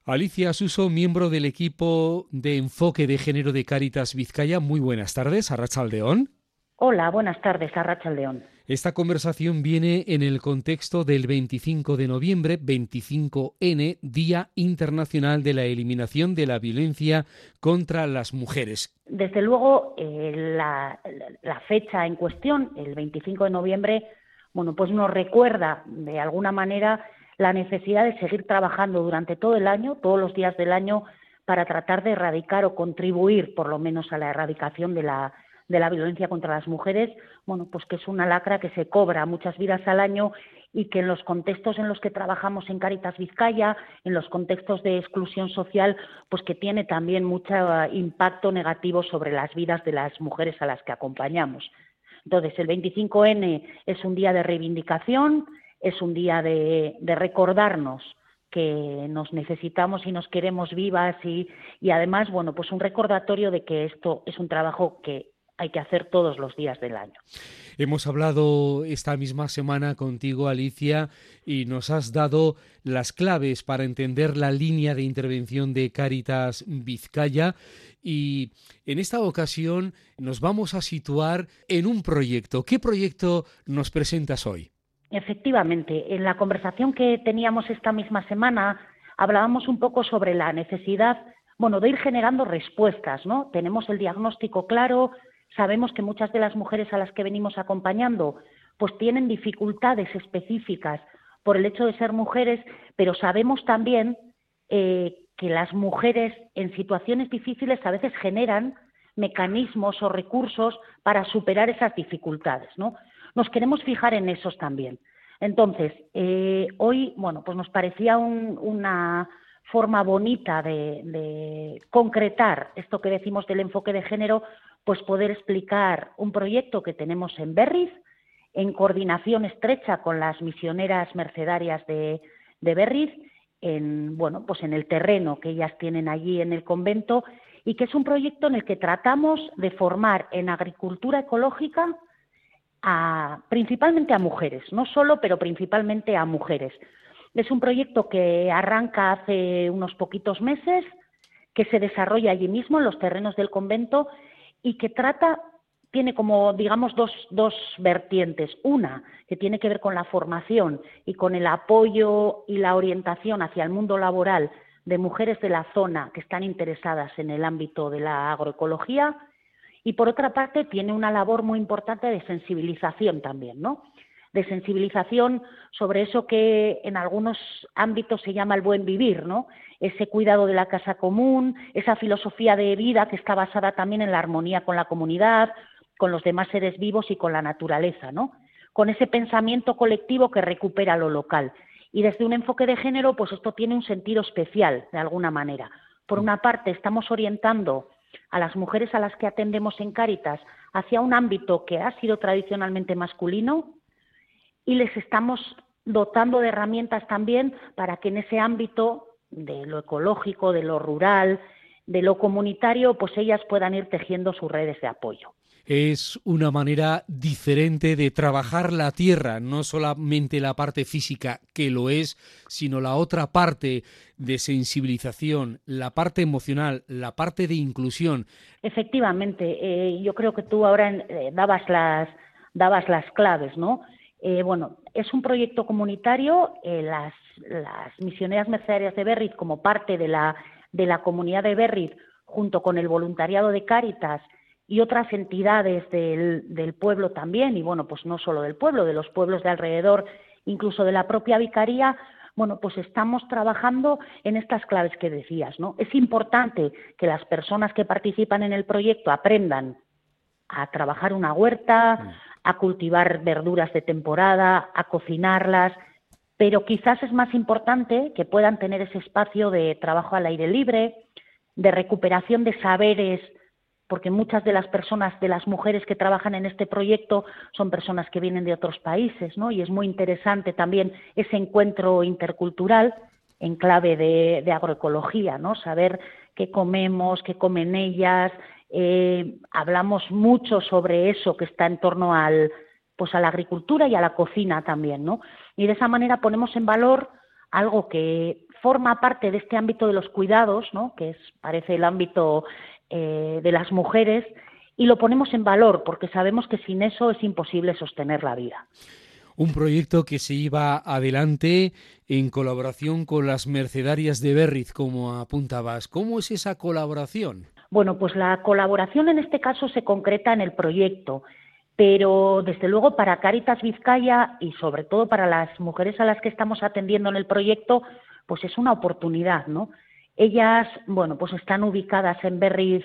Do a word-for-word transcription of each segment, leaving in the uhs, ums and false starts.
Alicia Suso, miembro del equipo de enfoque de género de Cáritas Vizcaya. Muy buenas tardes, arratsaldeon. Hola, buenas tardes, arratsaldeon. Esta conversación viene en el contexto del veinticinco de noviembre, veinticinco ene, Día Internacional de la Eliminación de la Violencia contra las Mujeres. Desde luego, eh, la, la fecha en cuestión, el veinticinco de noviembre, bueno, pues nos recuerda de alguna manera la necesidad de seguir trabajando durante todo el año, todos los días del año, para tratar de erradicar o contribuir, por lo menos, a la erradicación de la de la violencia contra las mujeres, bueno, pues que es una lacra que se cobra muchas vidas al año y que en los contextos en los que trabajamos en Cáritas Vizcaya, en los contextos de exclusión social, pues que tiene también mucho impacto negativo sobre las vidas de las mujeres a las que acompañamos. Entonces, el veinticinco ene es un día de reivindicación, es un día de, de recordarnos que nos necesitamos y nos queremos vivas y, y además, bueno, pues un recordatorio de que esto es un trabajo que hay que hacer todos los días del año. Hemos hablado esta misma semana contigo, Alicia, y nos has dado las claves para entender la línea de intervención de Cáritas Vizcaya. Y en esta ocasión nos vamos a situar en un proyecto. ¿Qué proyecto nos presentas hoy? Efectivamente, en la conversación que teníamos esta misma semana hablábamos un poco sobre la necesidad, bueno, de ir generando respuestas, ¿no? Tenemos el diagnóstico claro. Sabemos que muchas de las mujeres a las que venimos acompañando pues tienen dificultades específicas por el hecho de ser mujeres, pero sabemos también eh, que las mujeres en situaciones difíciles a veces generan mecanismos o recursos para superar esas dificultades, ¿no? Nos queremos fijar en esos también. Entonces, eh, hoy, bueno, pues nos parecía un, una forma bonita de, de concretar esto que decimos del enfoque de género, pues poder explicar un proyecto que tenemos en Berriz, en coordinación estrecha con las misioneras mercedarias de, de Berriz, en, bueno, pues en el terreno que ellas tienen allí en el convento, y que es un proyecto en el que tratamos de formar en agricultura ecológica a, principalmente a mujeres, no solo, pero principalmente a mujeres. Es un proyecto que arranca hace unos poquitos meses, que se desarrolla allí mismo en los terrenos del convento y que trata, tiene como, digamos, dos, dos vertientes. Una, que tiene que ver con la formación y con el apoyo y la orientación hacia el mundo laboral de mujeres de la zona que están interesadas en el ámbito de la agroecología. Y por otra parte, tiene una labor muy importante de sensibilización también, ¿no? De sensibilización sobre eso que en algunos ámbitos se llama el buen vivir, ¿no? Ese cuidado de la casa común, esa filosofía de vida que está basada también en la armonía con la comunidad, con los demás seres vivos y con la naturaleza, ¿no? Con ese pensamiento colectivo que recupera lo local. Y desde un enfoque de género, pues esto tiene un sentido especial, de alguna manera. Por una parte, estamos orientando a las mujeres a las que atendemos en Cáritas hacia un ámbito que ha sido tradicionalmente masculino, y les estamos dotando de herramientas también para que en ese ámbito de lo ecológico, de lo rural, de lo comunitario, pues ellas puedan ir tejiendo sus redes de apoyo. Es una manera diferente de trabajar la tierra, no solamente la parte física, que lo es, sino la otra parte de sensibilización, la parte emocional, la parte de inclusión. Efectivamente, eh, yo creo que tú ahora eh, dabas las, dabas las claves, ¿no? Eh, bueno, es un proyecto comunitario, eh, las, las misioneras mercedarias de Berriz, como parte de la, de la comunidad de Berriz, junto con el voluntariado de Cáritas y otras entidades del, del pueblo también, y bueno, pues no solo del pueblo, de los pueblos de alrededor, incluso de la propia vicaría, bueno, pues estamos trabajando en estas claves que decías, ¿no? Es importante que las personas que participan en el proyecto aprendan a trabajar una huerta, a cultivar verduras de temporada, a cocinarlas, pero quizás es más importante que puedan tener ese espacio de trabajo al aire libre, de recuperación de saberes, porque muchas de las personas, de las mujeres que trabajan en este proyecto son personas que vienen de otros países, ¿no? Y es muy interesante también ese encuentro intercultural en clave de, de agroecología, ¿no? Saber qué comemos, qué comen ellas. Eh, hablamos mucho sobre eso que está en torno al, pues a la agricultura y a la cocina también, ¿no? Y de esa manera ponemos en valor algo que forma parte de este ámbito de los cuidados, ¿no? Que es, parece el ámbito eh, de las mujeres, y lo ponemos en valor porque sabemos que sin eso es imposible sostener la vida. Un proyecto que se iba adelante en colaboración con las Mercedarias de Berriz, como apuntabas. ¿Cómo es esa colaboración? Bueno, pues la colaboración en este caso se concreta en el proyecto, pero desde luego para Cáritas Vizcaya y sobre todo para las mujeres a las que estamos atendiendo en el proyecto, pues es una oportunidad, ¿no? Ellas, bueno, pues están ubicadas en Berriz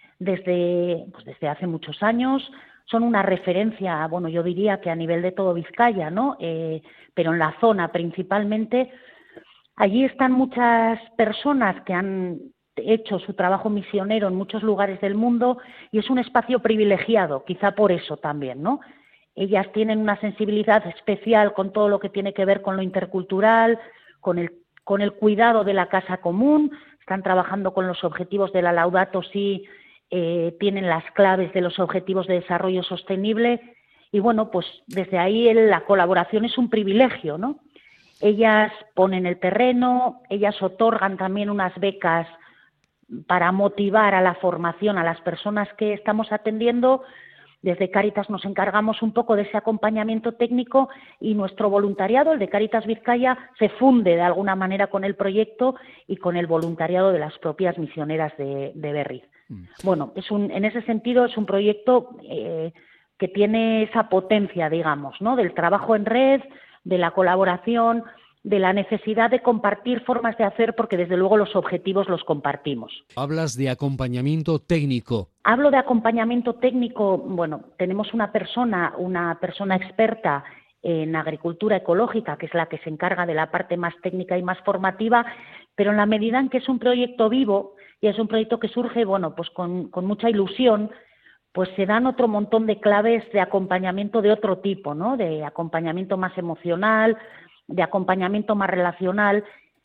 desde, pues desde hace muchos años. Son una referencia, bueno, yo diría que a nivel de todo Vizcaya, ¿no? Eh, pero en la zona principalmente. Allí están muchas personas que han hecho su trabajo misionero en muchos lugares del mundo y es un espacio privilegiado, quizá por eso también, ¿no? Ellas tienen una sensibilidad especial con todo lo que tiene que ver con lo intercultural, con el, con el cuidado de la casa común, están trabajando con los objetivos de la Laudato Si, eh, tienen las claves de los objetivos de desarrollo sostenible y bueno, pues desde ahí el, la colaboración es un privilegio, ¿no? Ellas ponen el terreno, ellas otorgan también unas becas para motivar a la formación a las personas que estamos atendiendo. Desde Cáritas nos encargamos un poco de ese acompañamiento técnico y nuestro voluntariado, el de Cáritas Vizcaya, se funde de alguna manera con el proyecto y con el voluntariado de las propias misioneras de, de Berriz. Mm. Bueno, es un, en ese sentido es un proyecto eh, que tiene esa potencia, digamos, ¿no? Del trabajo en red, de la colaboración, de la necesidad de compartir formas de hacer, porque desde luego los objetivos los compartimos. Hablas de acompañamiento técnico. Hablo de acompañamiento técnico, bueno, tenemos una persona, una persona experta en agricultura ecológica, que es la que se encarga de la parte más técnica y más formativa, pero en la medida en que es un proyecto vivo y es un proyecto que surge, bueno, pues con, con mucha ilusión, pues se dan otro montón de claves de acompañamiento de otro tipo, ¿no? De acompañamiento más emocional, de acompañamiento más relacional,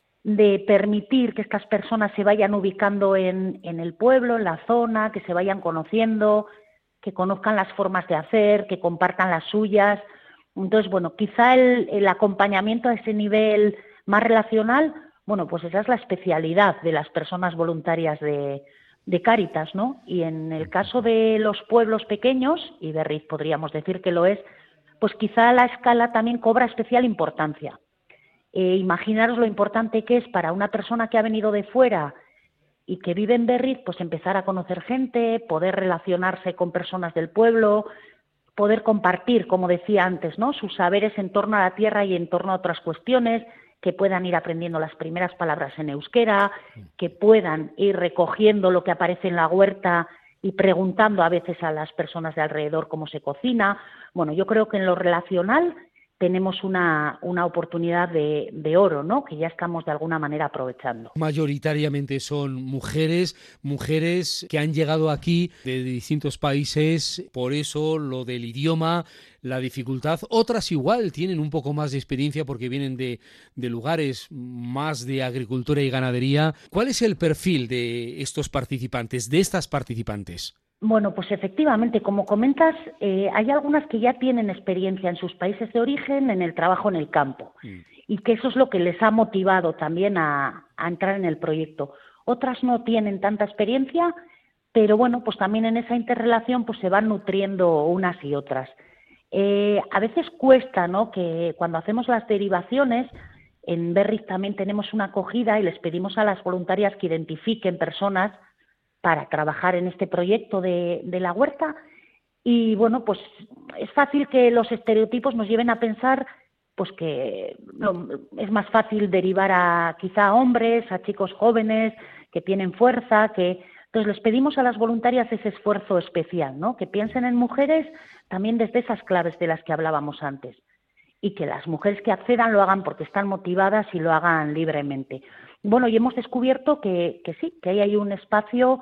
de permitir que estas personas se vayan ubicando en, en el pueblo, en la zona, que se vayan conociendo, que conozcan las formas de hacer, que compartan las suyas. Entonces, bueno, quizá el, el acompañamiento a ese nivel más relacional, bueno, pues esa es la especialidad de las personas voluntarias de, de Cáritas, ¿no? Y en el caso de los pueblos pequeños, y Berriz podríamos decir que lo es, pues quizá la escala también cobra especial importancia. Eh, imaginaros lo importante que es para una persona que ha venido de fuera y que vive en Berriz, pues empezar a conocer gente, poder relacionarse con personas del pueblo, poder compartir, como decía antes, ¿no? Sus saberes en torno a la tierra y en torno a otras cuestiones, que puedan ir aprendiendo las primeras palabras en euskera, que puedan ir recogiendo lo que aparece en la huerta y preguntando a veces a las personas de alrededor cómo se cocina. Bueno, yo creo que en lo relacional tenemos una, una oportunidad de, de oro, ¿no? Que ya estamos de alguna manera aprovechando. Mayoritariamente son mujeres, mujeres que han llegado aquí de distintos países, por eso lo del idioma, la dificultad. Otras igual tienen un poco más de experiencia porque vienen de, de lugares más de agricultura y ganadería. ¿Cuál es el perfil de estos participantes, de estas participantes? Bueno, pues efectivamente, como comentas, eh, hay algunas que ya tienen experiencia en sus países de origen, en el trabajo en el campo, mm. y que eso es lo que les ha motivado también a, a entrar en el proyecto. Otras no tienen tanta experiencia, pero bueno, pues también en esa interrelación pues se van nutriendo unas y otras. Eh, a veces cuesta, ¿no?, que cuando hacemos las derivaciones, en Berriz también tenemos una acogida y les pedimos a las voluntarias que identifiquen personas para trabajar en este proyecto de, de la huerta y bueno, pues es fácil que los estereotipos nos lleven a pensar pues que no, es más fácil derivar a quizá a hombres, a chicos jóvenes que tienen fuerza, que entonces les pedimos a las voluntarias ese esfuerzo especial, ¿no? Que piensen en mujeres también desde esas claves de las que hablábamos antes y que las mujeres que accedan lo hagan porque están motivadas y lo hagan libremente. Bueno, y hemos descubierto que, que sí, que ahí hay un espacio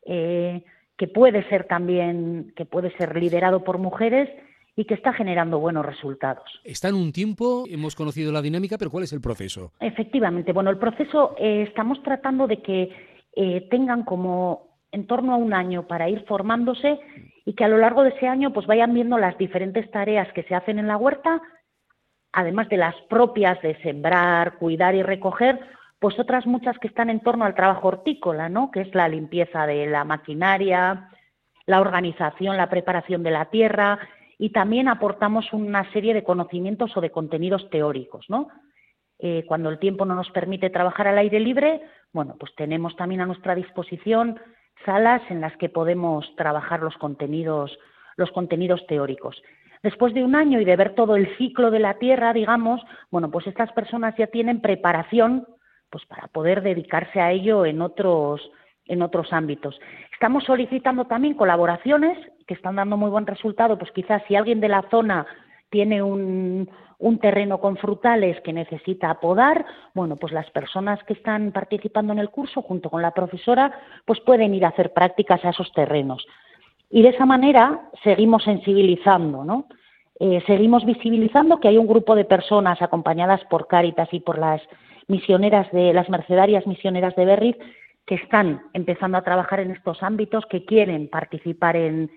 eh, que puede ser también, que puede ser liderado por mujeres y que está generando buenos resultados. Está en un tiempo, hemos conocido la dinámica, pero ¿cuál es el proceso? Efectivamente, bueno, el proceso eh, estamos tratando de que eh, tengan como en torno a un año para ir formándose y que a lo largo de ese año pues vayan viendo las diferentes tareas que se hacen en la huerta, además de las propias de sembrar, cuidar y recoger, pues otras muchas que están en torno al trabajo hortícola, ¿no? Que es la limpieza de la maquinaria, la organización, la preparación de la tierra, y también aportamos una serie de conocimientos o de contenidos teóricos, ¿no? Eh, cuando el tiempo no nos permite trabajar al aire libre, bueno, pues tenemos también a nuestra disposición salas en las que podemos trabajar los contenidos, los contenidos teóricos. Después de un año y de ver todo el ciclo de la tierra, digamos, bueno, pues estas personas ya tienen preparación pues para poder dedicarse a ello en otros, en otros ámbitos. Estamos solicitando también colaboraciones que están dando muy buen resultado, pues quizás si alguien de la zona tiene un, un terreno con frutales que necesita podar, bueno, pues las personas que están participando en el curso, junto con la profesora, pues pueden ir a hacer prácticas a esos terrenos. Y de esa manera seguimos sensibilizando, ¿no? Eh, seguimos visibilizando que hay un grupo de personas acompañadas por Cáritas y por las misioneras de las mercedarias misioneras de Berriz que están empezando a trabajar en estos ámbitos, que quieren participar en,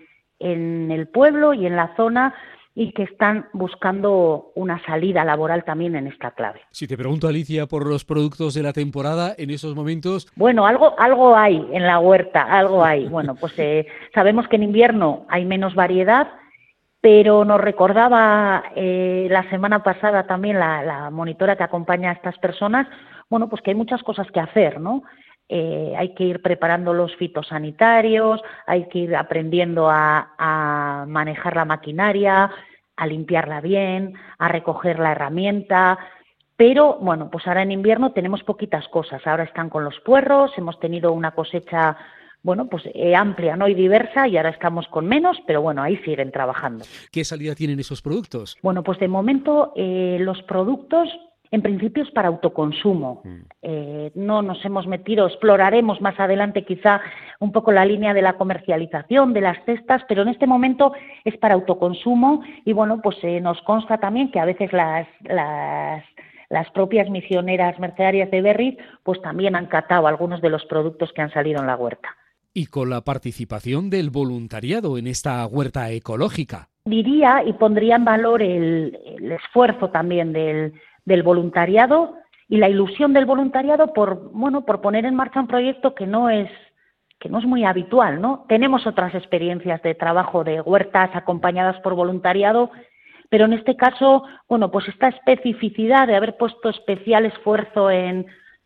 en el pueblo y en la zona y que están buscando una salida laboral también en esta clave. Si te pregunto, Alicia, por los productos de la temporada en esos momentos... Bueno, algo, algo hay en la huerta, algo hay. Bueno, pues eh, sabemos que en invierno hay menos variedad, pero nos recordaba eh, la semana pasada también la, la monitora que acompaña a estas personas, bueno, pues que hay muchas cosas que hacer, ¿no? Eh, hay que ir preparando los fitosanitarios, hay que ir aprendiendo a, a manejar la maquinaria, a limpiarla bien, a recoger la herramienta, pero bueno, pues ahora en invierno tenemos poquitas cosas. Ahora están con los puerros, hemos tenido una cosecha bueno, pues eh, amplia, ¿no? Y diversa, y ahora estamos con menos, pero bueno, ahí siguen trabajando. ¿Qué salida tienen esos productos? Bueno, pues de momento eh, los productos, en principio es para autoconsumo. Mm. Eh, no nos hemos metido, exploraremos más adelante quizá un poco la línea de la comercialización de las cestas, pero en este momento es para autoconsumo y bueno, pues eh, nos consta también que a veces las... las Las propias misioneras mercedarias de Berriz pues también han catado algunos de los productos que han salido en la huerta. Y con la participación del voluntariado en esta huerta ecológica. Diría y pondría en valor el, el esfuerzo también del, del voluntariado y la ilusión del voluntariado por, bueno, por poner en marcha un proyecto que no es, que no es muy habitual, ¿no? Tenemos otras experiencias de trabajo de huertas acompañadas por voluntariado, pero en este caso, bueno, pues esta especificidad de haber puesto especial esfuerzo en,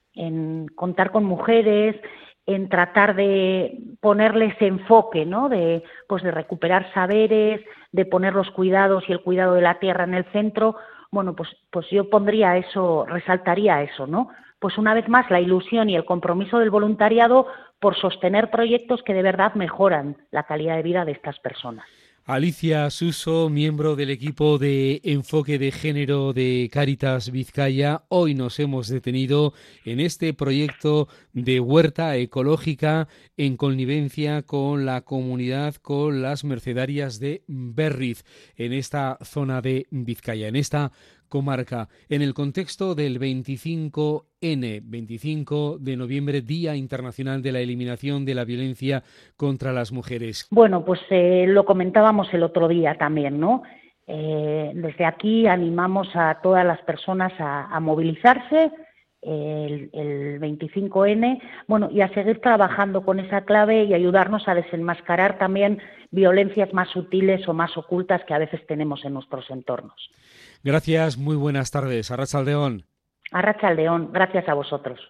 en contar con mujeres, en tratar de ponerles enfoque, ¿no? De, pues de recuperar saberes, de poner los cuidados y el cuidado de la tierra en el centro, bueno, pues, pues yo pondría eso, resaltaría eso, ¿no? Pues una vez más la ilusión y el compromiso del voluntariado por sostener proyectos que de verdad mejoran la calidad de vida de estas personas. Alicia Suso, miembro del equipo de enfoque de género de Cáritas Vizcaya, hoy nos hemos detenido en este proyecto de huerta ecológica en connivencia con la comunidad, con las mercedarias de Berriz, en esta zona de Vizcaya, en esta comarca, en el contexto del veinticinco ene, veinticinco de noviembre, Día Internacional de la Eliminación de la Violencia contra las Mujeres. Bueno, pues eh, lo comentábamos el otro día también, ¿no? Eh, desde aquí animamos a todas las personas a, a movilizarse el, el veinticinco ene, bueno, y a seguir trabajando con esa clave y ayudarnos a desenmascarar también violencias más sutiles o más ocultas que a veces tenemos en nuestros entornos. Gracias, muy buenas tardes. Arratsaldeon. Arratsaldeon, gracias a vosotros.